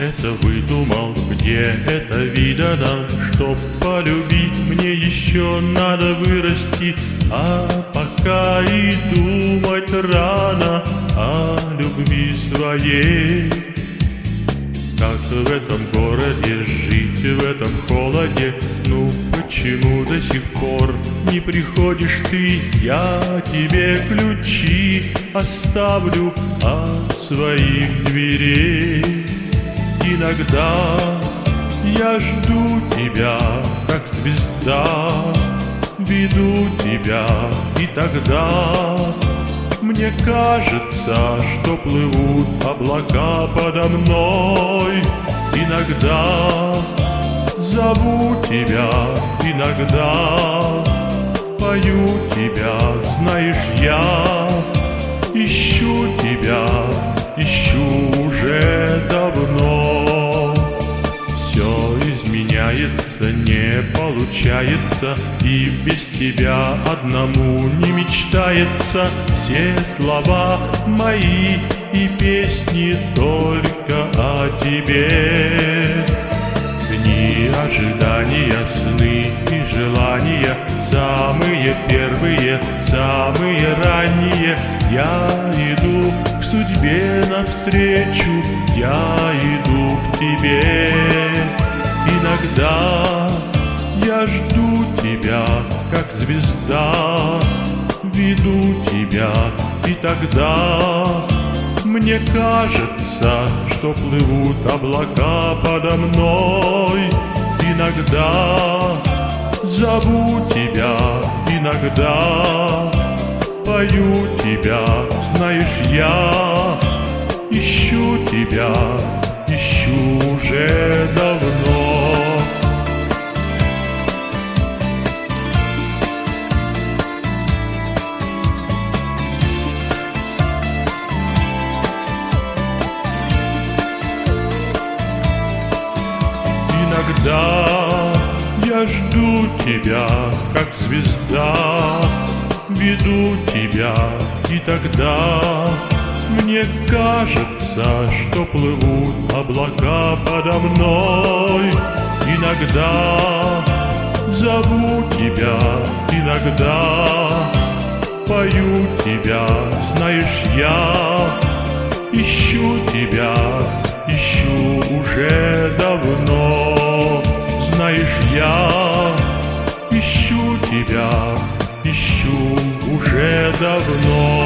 это выдумал, где это видано? Чтоб полюбить, мне еще надо вырасти, а пока и думать рано о любви своей. Как в этом городе жить, в этом холоде? Ну почему до сих пор не приходишь ты? Я тебе ключи оставлю от своих дверей. Иногда я жду тебя, как звезда, веду тебя, и тогда мне кажется, что плывут облака подо мной. Иногда зову тебя, иногда пою тебя, знаешь, я ищу тебя, ищу уже давно. Все изменяется, не получается, и без тебя одному не мечтается. Все слова мои и песни только о тебе. Дни ожидания, сны и желания, самые первые, самые ранние. Я иду к судьбе навстречу, я иду к тебе. Иногда я жду тебя, как звезда, веду тебя, и тогда мне кажется, что плывут облака подо мной. Иногда зову тебя, иногда пою тебя, знаешь, я ищу тебя, ищу уже давно. Иногда я жду тебя, как звезда, веду тебя, и тогда мне кажется, что плывут облака подо мной. Иногда зову тебя, иногда пою тебя, знаешь, я ищу тебя, ищу уже давно. Знаешь, я ищу тебя, ищу уже давно.